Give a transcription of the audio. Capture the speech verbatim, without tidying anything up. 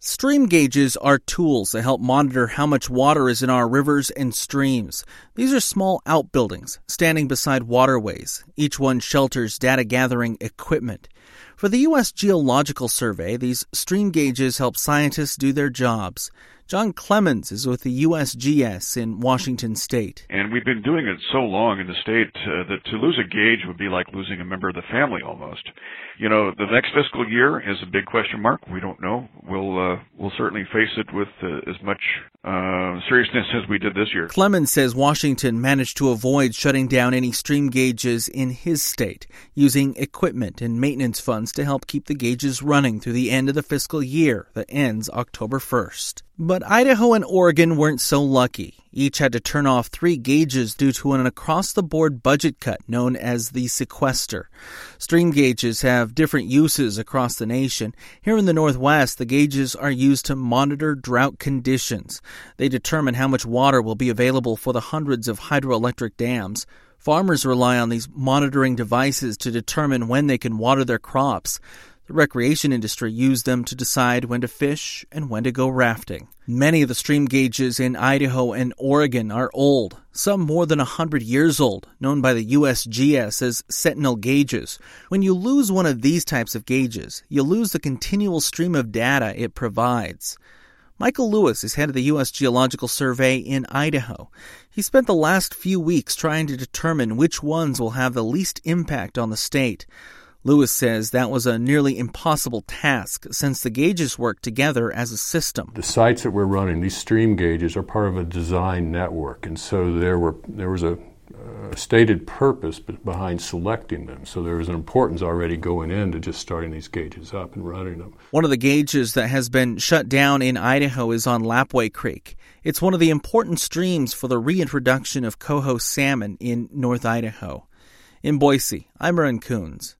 Stream gauges are tools that help monitor how much water is in our rivers and streams. These are small outbuildings standing beside waterways. Each one shelters data-gathering equipment. For the U S Geological Survey, these stream gauges help scientists do their jobs. John Clemens is with the U S G S in Washington State. And we've been doing it so long in the state uh, that to lose a gauge would be like losing a member of the family almost. You know, the next fiscal year is a big question mark. We don't know. We'll uh, we'll certainly face it with uh, as much uh, seriousness as we did this year. Clemens says Washington managed to avoid shutting down any stream gauges in his state, using equipment and maintenance funds to help keep the gauges running through the end of the fiscal year that ends October first. But Idaho and Oregon weren't so lucky. Each had to turn off three gauges due to an across-the-board budget cut known as the sequester. Stream gauges have different uses across the nation. Here in the Northwest, the gauges are used to monitor drought conditions. They determine how much water will be available for the hundreds of hydroelectric dams. Farmers rely on these monitoring devices to determine when they can water their crops. The recreation industry used them to decide when to fish and when to go rafting. Many of the stream gauges in Idaho and Oregon are old, some more than one hundred years old, known by the U S G S as Sentinel gauges. When you lose one of these types of gauges, you lose the continual stream of data it provides. Michael Lewis is head of the U S Geological Survey in Idaho. He spent the last few weeks trying to determine which ones will have the least impact on the state. Lewis says that was a nearly impossible task since the gauges work together as a system. The sites that we're running, these stream gauges, are part of a design network, and so there were there was a uh, stated purpose behind selecting them. So there was an importance already going into just starting these gauges up and running them. One of the gauges that has been shut down in Idaho is on Lapwai Creek. It's one of the important streams for the reintroduction of coho salmon in North Idaho. In Boise, I'm Aaron Coons.